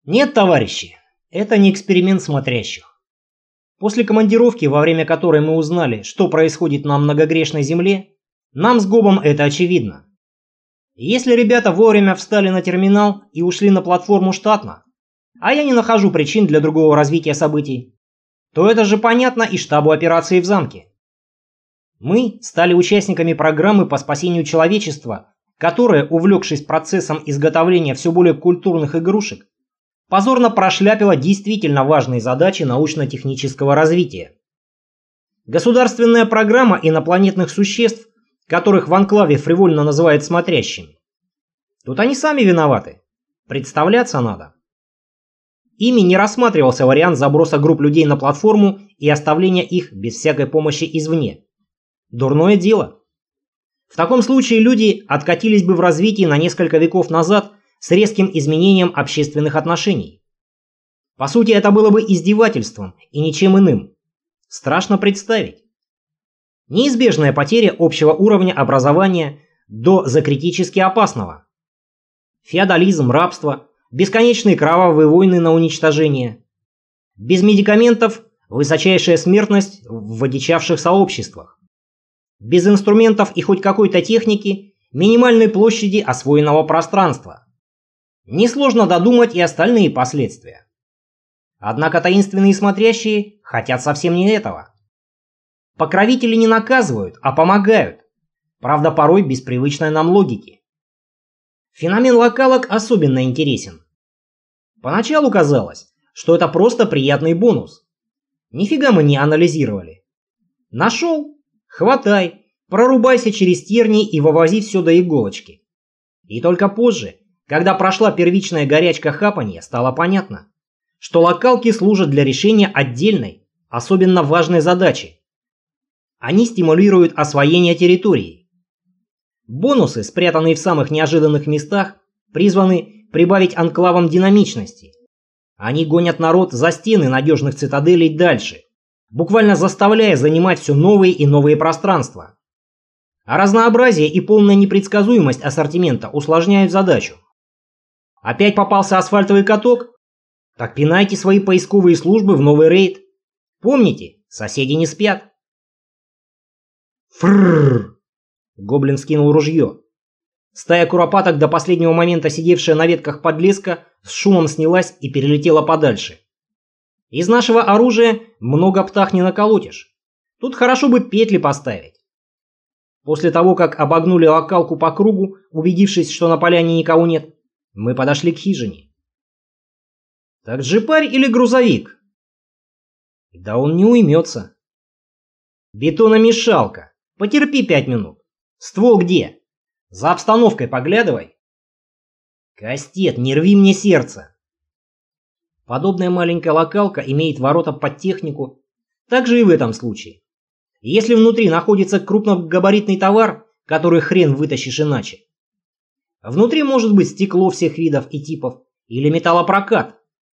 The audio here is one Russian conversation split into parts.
Нет, товарищи, это не эксперимент смотрящих. После командировки, во время которой мы узнали, что происходит на многогрешной земле, нам с Гобом это очевидно. Если ребята вовремя встали на терминал и ушли на платформу штатно, а я не нахожу причин для другого развития событий, то это же понятно и штабу операции в замке. Мы стали участниками программы по спасению человечества, которая, увлекшись процессом изготовления все более культурных игрушек, позорно прошляпила действительно важные задачи научно-технического развития. Государственная программа инопланетных существ, которых в анклаве фривольно называют смотрящими. Тут они сами виноваты. Представляться надо. Ими не рассматривался вариант заброса групп людей на платформу и оставления их без всякой помощи извне. Дурное дело. В таком случае люди откатились бы в развитии на несколько веков назад с резким изменением общественных отношений. По сути, это было бы издевательством и ничем иным. Страшно представить. Неизбежная потеря общего уровня образования до закритически опасного. Феодализм, рабство, бесконечные кровавые войны на уничтожение. Без медикаментов высочайшая смертность в одичавших сообществах. Без инструментов и хоть какой-то техники минимальной площади освоенного пространства. Несложно додумать и остальные последствия. Однако таинственные смотрящие хотят совсем не этого. Покровители не наказывают, а помогают. Правда, порой без привычной нам логики. Феномен локалок особенно интересен. Поначалу казалось, что это просто приятный бонус. Нифига мы не анализировали. Нашел? Хватай, прорубайся через тернии и вывози все до иголочки. И только позже, когда прошла первичная горячка хапанья, стало понятно, что локалки служат для решения отдельной, особенно важной задачи. Они стимулируют освоение территории. Бонусы, спрятанные в самых неожиданных местах, призваны прибавить анклавам динамичности. Они гонят народ за стены надежных цитаделей дальше, буквально заставляя занимать все новые и новые пространства. А разнообразие и полная непредсказуемость ассортимента усложняют задачу. Опять попался асфальтовый каток? Так пинайте свои поисковые службы в новый рейд. Помните, соседи не спят. Фрррр! Гоблин скинул ружье. Стая куропаток, до последнего момента сидевшая на ветках подлеска, с шумом снялась и перелетела подальше. Из нашего оружия много птах не наколотишь. Тут хорошо бы петли поставить. После того, как обогнули локалку по кругу, убедившись, что на поляне никого нет, мы подошли к хижине. Так джипарь или грузовик? Да он не уймется. Бетономешалка. Потерпи 5 минут. Ствол где? За обстановкой поглядывай. Кастет, не рви мне сердце. Подобная маленькая локалка имеет ворота под технику. Так же и в этом случае. Если внутри находится крупногабаритный товар, который хрен вытащишь иначе. Внутри может быть стекло всех видов и типов или металлопрокат.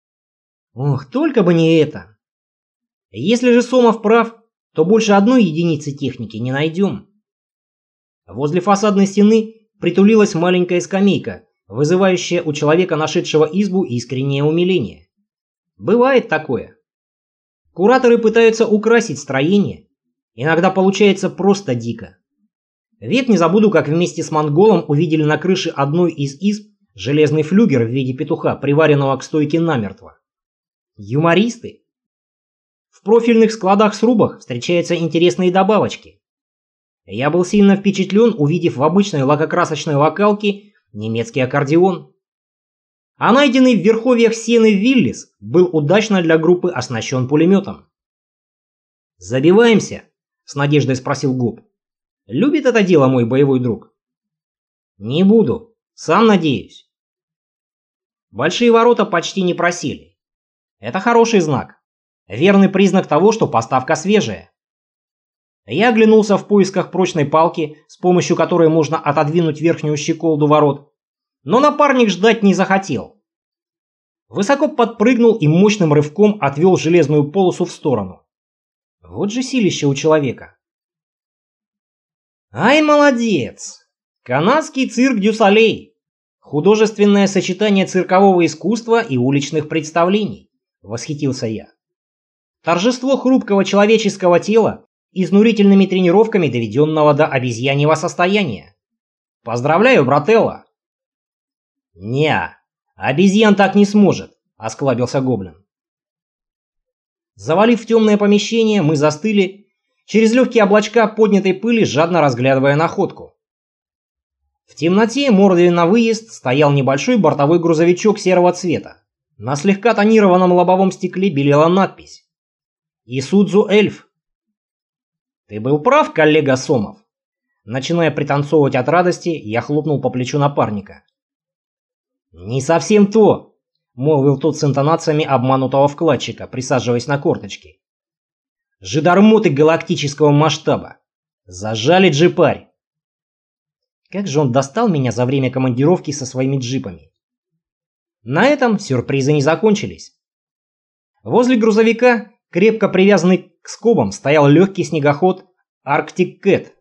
Ох, только бы не это. Если же Сомов прав, то больше одной единицы техники не найдем. Возле фасадной стены притулилась маленькая скамейка, вызывающая у человека, нашедшего избу, искреннее умиление. Бывает такое. Кураторы пытаются украсить строение. Иногда получается просто дико. Век не забуду, как вместе с монголом увидели на крыше одной из изб железный флюгер в виде петуха, приваренного к стойке намертво. Юмористы. В профильных складах-срубах встречаются интересные добавочки. Я был сильно впечатлен, увидев в обычной лакокрасочной локалке немецкий аккордеон. А найденный в верховьях Сены Виллис был удачно для группы оснащен пулеметом. «Забиваемся?» – с надеждой спросил Гоб. «Любит это дело мой боевой друг?» «Не буду. Сам надеюсь». Большие ворота почти не просели. Это хороший знак. Верный признак того, что поставка свежая. Я оглянулся в поисках прочной палки, с помощью которой можно отодвинуть верхнюю щеколду ворот, но напарник ждать не захотел. Высоко подпрыгнул и мощным рывком отвел железную полосу в сторону. Вот же силище у человека. Ай, молодец! Канадский цирк Дю Солей. Художественное сочетание циркового искусства и уличных представлений, восхитился я. Торжество хрупкого человеческого тела изнурительными тренировками, доведенного до обезьяньего состояния. Поздравляю, брателло. Не, обезьян так не сможет, осклабился гоблин. Завалив в темное помещение, мы застыли, через легкие облачка поднятой пыли, жадно разглядывая находку. В темноте, мордой на выезд, стоял небольшой бортовой грузовичок серого цвета. На слегка тонированном лобовом стекле белела надпись «Исудзу Эльф». «Ты был прав, коллега Сомов». Начиная пританцовывать от радости, я хлопнул по плечу напарника. «Не совсем то», — молвил тот с интонациями обманутого вкладчика, присаживаясь на корточки. «Жидармоты галактического масштаба. Зажали джипарь». Как же он достал меня за время командировки со своими джипами. На этом сюрпризы не закончились. Возле грузовика, крепко привязанный к скобам, стоял легкий снегоход Arctic Cat.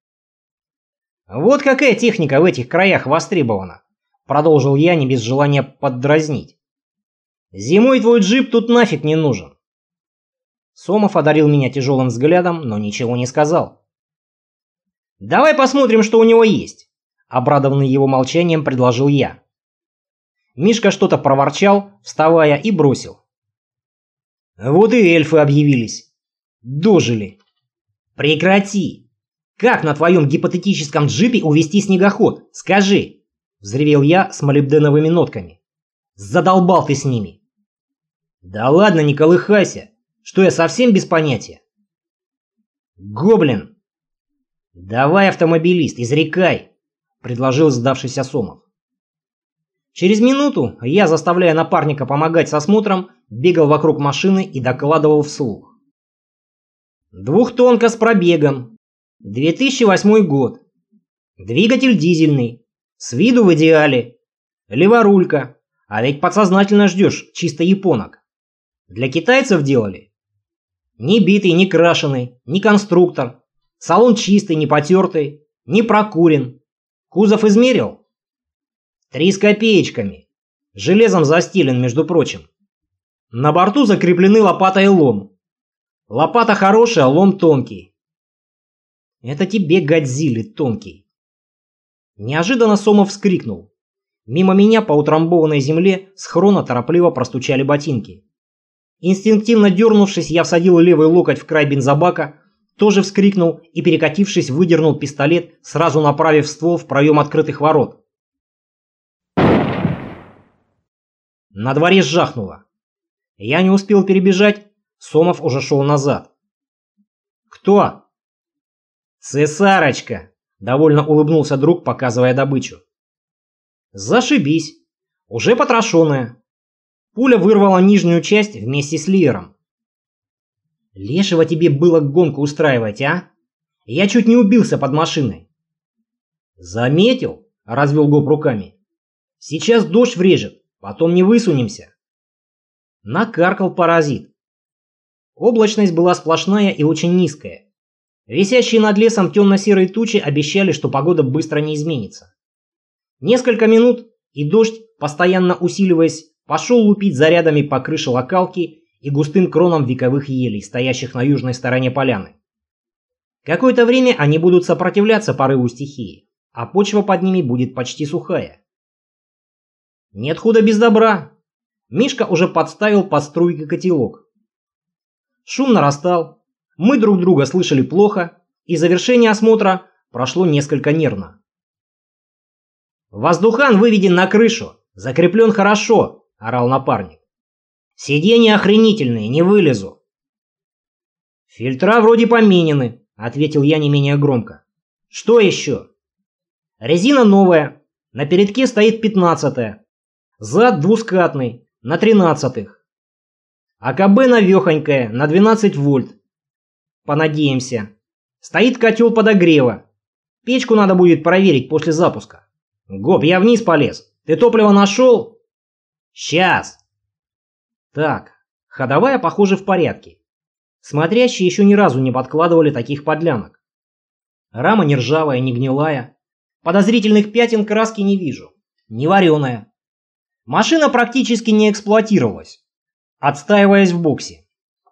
«Вот какая техника в этих краях востребована», — продолжил я не без желания поддразнить. «Зимой твой джип тут нафиг не нужен». Сомов одарил меня тяжелым взглядом, но ничего не сказал. «Давай посмотрим, что у него есть», — обрадованный его молчанием предложил я. Мишка что-то проворчал, вставая, и бросил. «Вот и эльфы объявились. Дожили. Прекрати! Как на твоем гипотетическом джипе увести снегоход? Скажи!» — взревел я с молибденовыми нотками. «Задолбал ты с ними!» «Да ладно, не колыхайся! Что я совсем без понятия?» «Гоблин!» «Давай, автомобилист, изрекай!» — предложил сдавшийся Сомов. Через минуту я, заставляя напарника помогать с осмотром, бегал вокруг машины и докладывал вслух. «Двухтонка с пробегом. 2008 год. Двигатель дизельный. С виду в идеале. Леворулька. А ведь подсознательно ждешь чисто японок. Для китайцев делали. Ни битый, ни крашеный, ни конструктор. Салон чистый, не потертый, не прокурен. Кузов измерил? 3 с копеечками. Железом застелен, между прочим. На борту закреплены лопата и лом. Лопата хорошая, лом тонкий. Это тебе, Годзилли, тонкий. Неожиданно Сомов вскрикнул. Мимо меня по утрамбованной земле с хрона торопливо простучали ботинки. Инстинктивно дернувшись, я всадил левый локоть в край бензобака, тоже вскрикнул и, перекатившись, выдернул пистолет, сразу направив ствол в проем открытых ворот. На дворе жахнуло. Я не успел перебежать, Сомов уже шел назад. «Кто?» «Цесарочка!» — довольно улыбнулся друг, показывая добычу. «Зашибись! Уже потрошенная. Пуля вырвала нижнюю часть вместе с ливером. Лешего тебе было гонку устраивать, а? Я чуть не убился под машиной». «Заметил?» — развел Гоб руками. «Сейчас дождь врежет, потом не высунемся». Накаркал паразит. Облачность была сплошная и очень низкая. Висящие над лесом темно-серые тучи обещали, что погода быстро не изменится. Несколько минут, и дождь, постоянно усиливаясь, пошел лупить зарядами по крыше локалки и густым кронам вековых елей, стоящих на южной стороне поляны. Какое-то время они будут сопротивляться порыву стихии, а почва под ними будет почти сухая. Нет худа без добра. Мишка уже подставил под струйкой котелок. Шум нарастал, мы друг друга слышали плохо, и завершение осмотра прошло несколько нервно. «Воздухан выведен на крышу, закреплен хорошо», — орал напарник. «Сиденья охренительные, не вылезу». «Фильтра вроде поменены», — ответил я не менее громко. «Что еще?» «Резина новая, на передке стоит 15-я, зад двускатный, на 13-х. АКБ навехонькая, на 12 вольт. Понадеемся. Стоит котел подогрева. Печку надо будет проверить после запуска. Гоб, я вниз полез. Ты топливо нашел?» «Сейчас». Так, ходовая, похоже, в порядке. Смотрящие еще ни разу не подкладывали таких подлянок. Рама не ржавая, не гнилая. Подозрительных пятен краски не вижу. не вареная. Машина практически не эксплуатировалась, отстаиваясь в боксе.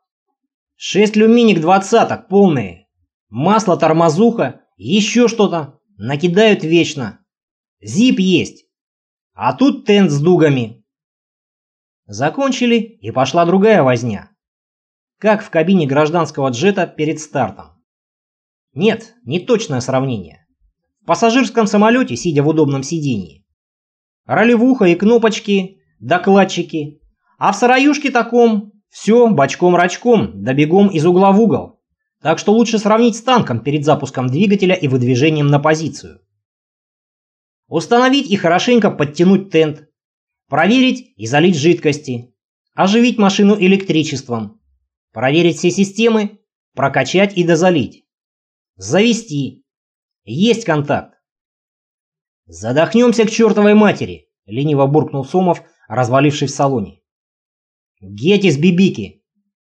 6 люминик 20-ок полные. Масло, тормозуха, еще что-то. Накидают вечно. Зип есть. А тут тент с дугами. Закончили, и пошла другая возня. Как в кабине гражданского джета перед стартом. Нет, не точное сравнение. В пассажирском самолете, сидя в удобном сидении, ролевуха и кнопочки, докладчики, а в сараюшке таком все бочком-рачком, да бегом из угла в угол. Так что лучше сравнить с танком перед запуском двигателя и выдвижением на позицию. Установить и хорошенько подтянуть тент, проверить и залить жидкости, оживить машину электричеством, проверить все системы, прокачать и дозалить. Завести. Есть контакт. Задохнемся к чертовой матери, лениво буркнул Сомов, развалившись в салоне. Гетис бибики.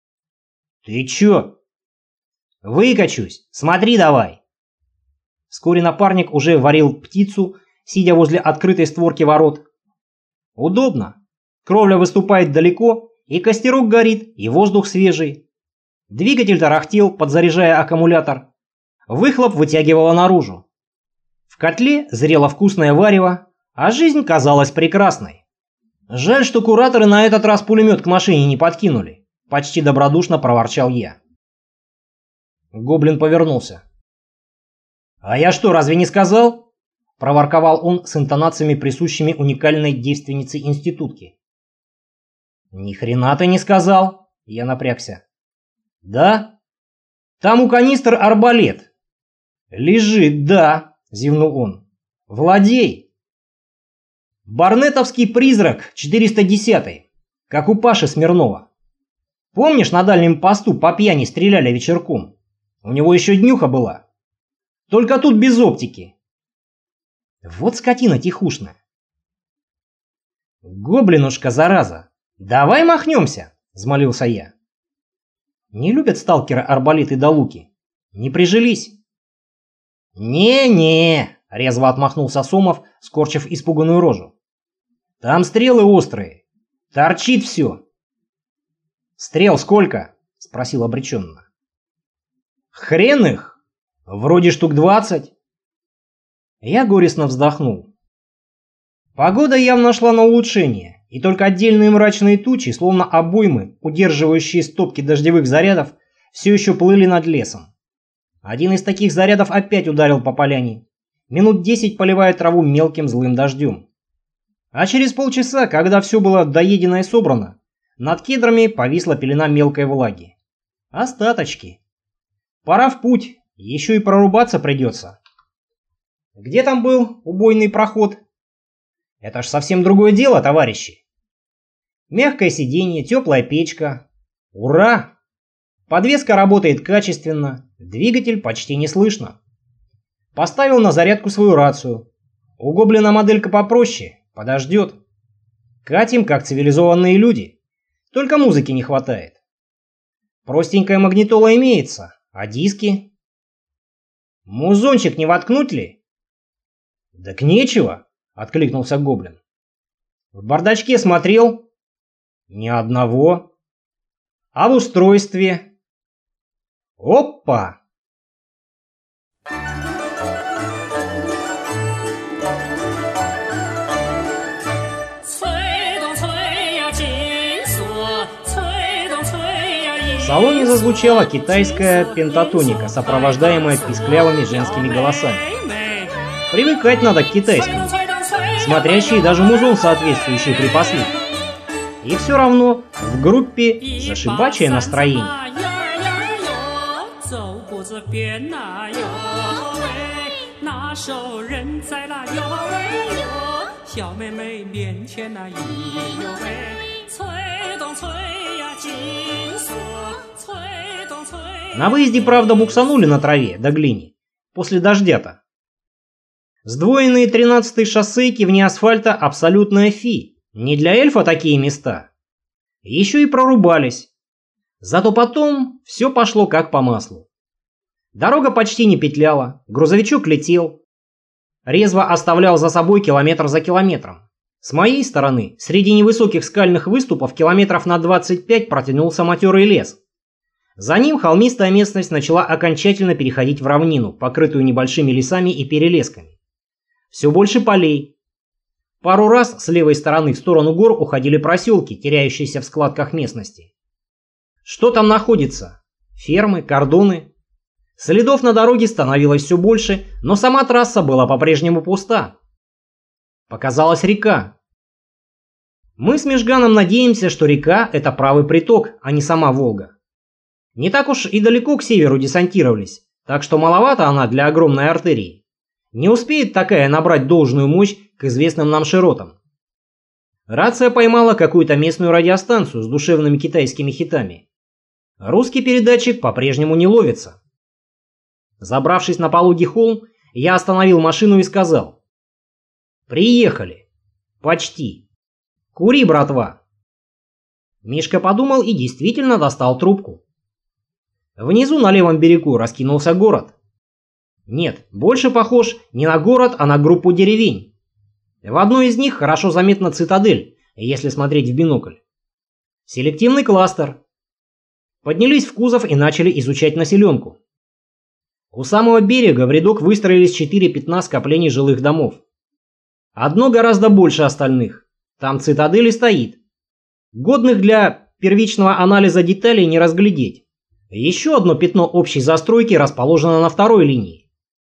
Ты чё? Выкачусь, смотри давай. Вскоре напарник уже варил птицу, сидя возле открытой створки ворот. Удобно. Кровля выступает далеко, и костерок горит, и воздух свежий. Двигатель тарахтел, подзаряжая аккумулятор. Выхлоп вытягивало наружу. В котле зрело вкусное варево, а жизнь казалась прекрасной. Жаль, что кураторы на этот раз пулемет к машине не подкинули. Почти добродушно проворчал я. Гоблин повернулся. «А я что, разве не сказал?» Проворковал он с интонациями, присущими уникальной девственнице-институтки. «Ни хрена ты не сказал!» Я напрягся. «Да? Там у канистр арбалет». «Лежит, да», — зевнул он. «Владей». «Барнетовский призрак 410-й, как у Паши Смирнова. Помнишь, на дальнем посту по пьяни стреляли вечерком? У него еще днюха была. Только тут без оптики». Вот скотина тихушная. «Гоблинушка, зараза, давай махнемся», — взмолился я. «Не любят сталкеры арбалеты да луки. Не прижились». «Не-не», — резво отмахнулся Сомов, скорчив испуганную рожу. «Там стрелы острые. Торчит все». «Стрел сколько?» — спросил обреченно. «Хрен их. Вроде штук 20». Я горестно вздохнул. Погода явно шла на улучшение, и только отдельные мрачные тучи, словно обоймы, удерживающие стопки дождевых зарядов, все еще плыли над лесом. Один из таких зарядов опять ударил по поляне, минут 10 поливая траву мелким злым дождем. А через полчаса, когда все было доедено и собрано, над кедрами повисла пелена мелкой влаги. Остаточки. Пора в путь, еще и прорубаться придется. Где там был убойный проход? Это ж совсем другое дело, товарищи. Мягкое сиденье, теплая печка. Ура! Подвеска работает качественно, двигатель почти не слышно. Поставил на зарядку свою рацию. У Гоблина моделька попроще, подождет. Катим, как цивилизованные люди. Только музыки не хватает. Простенькая магнитола имеется, а диски? Музончик не воткнуть ли? «Так нечего», — откликнулся Гоблин. «В бардачке смотрел?» «Ни одного». «А в устройстве?» «Опа!» В салоне зазвучала китайская пентатоника, сопровождаемая писклявыми женскими голосами. Привыкать надо к китайскому, смотрящий даже музон соответствующий припасли. И все равно в группе зашибачее настроение. На выезде, правда, буксанули на траве до глини, после дождя-то. Сдвоенные 13-й шоссейки вне асфальта абсолютная фи. Не для эльфа такие места. Еще и прорубались. Зато потом все пошло как по маслу. Дорога почти не петляла, грузовичок летел. резво оставлял за собой километр за километром. С моей стороны, среди невысоких скальных выступов километров на 25 протянулся матерый лес. За ним холмистая местность начала окончательно переходить в равнину, покрытую небольшими лесами и перелесками. Все больше полей. Пару раз с левой стороны в сторону гор уходили проселки, теряющиеся в складках местности. Что там находится? Фермы, кордоны? Следов на дороге становилось все больше, но сама трасса была по-прежнему пуста. Показалась река. Мы с Межганом надеемся, что река – это правый приток, а не сама Волга. Не так уж и далеко к северу десантировались, так что маловато она для огромной артерии. Не успеет такая набрать должную мощь к известным нам широтам. Рация поймала какую-то местную радиостанцию с душевными китайскими хитами. Русский передатчик по-прежнему не ловится. Забравшись на пологий холм, я остановил машину и сказал: «Приехали. Почти. Кури, братва». Мишка подумал и действительно достал трубку. Внизу на левом берегу раскинулся город. Нет, больше похож не на город, а на группу деревень. В одной из них хорошо заметна цитадель, если смотреть в бинокль. Селективный кластер. Поднялись в кузов и начали изучать населенку. У самого берега в рядок выстроились 4 пятна скоплений жилых домов. Одно гораздо больше остальных. Там цитадель и стоит. Годных для первичного анализа деталей не разглядеть. Еще одно пятно общей застройки расположено на второй линии.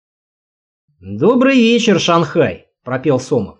«Добрый вечер, Шанхай», – пропел Сомов.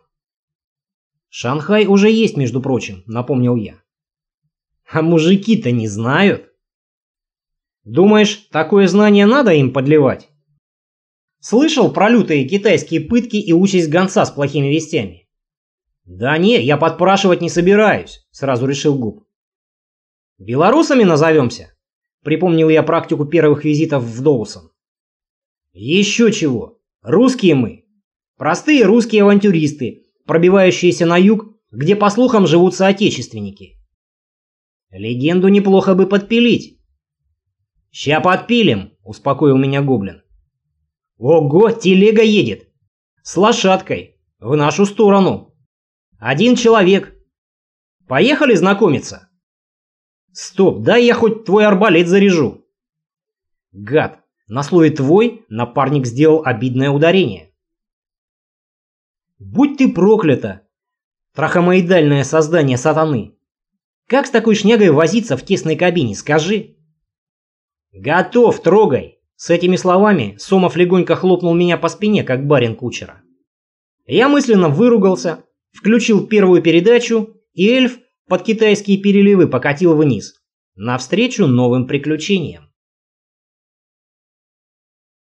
«Шанхай уже есть, между прочим», – напомнил я. «А мужики-то не знают». «Думаешь, такое знание надо им подливать?» «Слышал про лютые китайские пытки и участь гонца с плохими вестями?» «Да не, я подпрашивать не собираюсь», – сразу решил Губ. «Белорусами назовемся?» – припомнил я практику первых визитов в Доусон. «Еще чего. Русские мы. Простые русские авантюристы, пробивающиеся на юг, где, по слухам, живут соотечественники. Легенду неплохо бы подпилить». «Ща подпилим», – успокоил меня Гоблин. «Ого, телега едет. С лошадкой. В нашу сторону. 1 человек. Поехали знакомиться?» «Стоп, дай я хоть твой арбалет заряжу». Гад, на слове «твой» напарник сделал обидное ударение. «Будь ты проклята, трахомоидальное создание сатаны. Как с такой шнягой возиться в тесной кабине, скажи?» «Готов, трогай!» С этими словами Сомов легонько хлопнул меня по спине, как барин кучера. Я мысленно выругался, включил первую передачу, и эльф под китайские переливы покатил вниз, навстречу новым приключениям.